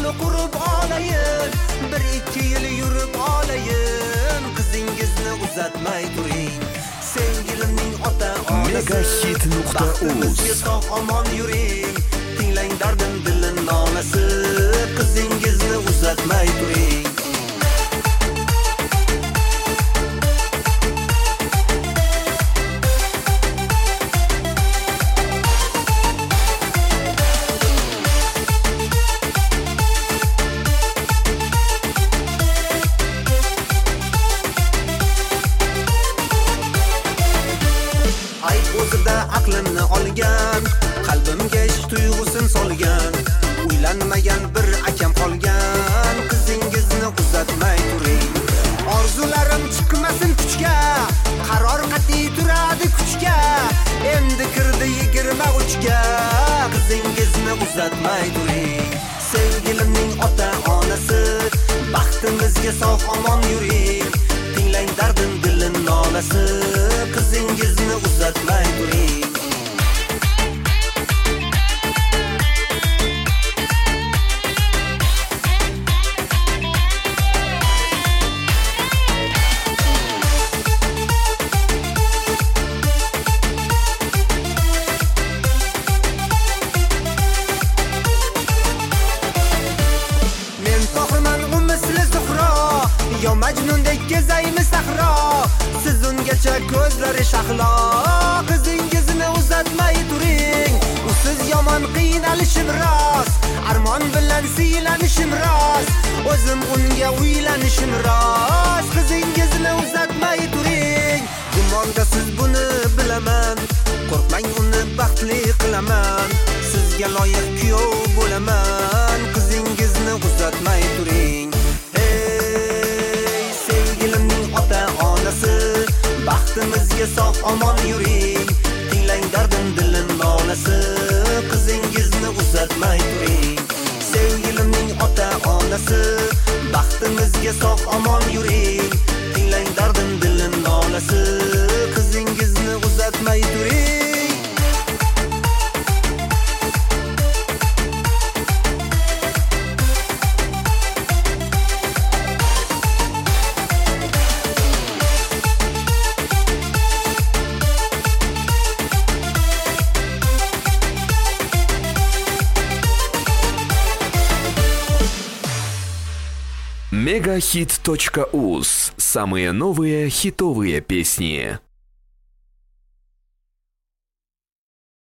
Uyimizni qurib olayin, 1-2 yil yurib olayin. Qizingizni uzatmay turing. Sevgilimning ota-onasi Megahit.uz sog' omon yuring. Tinglang dardim dilin nolasi. Qizingizni uzatmay turing. O'zida aqlimni olgan, qalbimga ishq tuyg'usin solgan. Uylanmagan bir akam qolgan, qizingizni uzatmay turing. Orzularim chiqmasin kuchga, qaror qat'iy turadi kuchga. Endi kirdi 23ga, qizingizni uzatmay turing. Sevgilimning ota-onasi, baxtimizga sog' omon yuring. Tinglang dardim dilin nolasi, qizingizni uzatmay turing. Men tohirman u misli Zuhro, yo Majnundek kezaymi sahro. Siz ungacha ko'zlari shahlo, qizingizni uzatmay turing. Usiz yomon qiynalishim rost, armon bilan siylanishim rost. O'zim unga uylanishim rost, qizingizni uzatmay turing. Gumonda siz buni bilaman, qo'rqmang uni baxtli qilaman. Sizga loyiq kuyov bo'laman, qizingizni uzatmay turing. Hey, sevgilimning ota-onasi, baxtimizga sog' omon yuring. Tinglang dardim dilin nolasi, qizingizni uzatmay turing. Sevgilimning ota-onasi, baxtimizga sog' omon yuring. Tinglang dardim dilin nolasi, qizingizni uzatmay turing. Megahit.uz. Самые новые хитовые песни.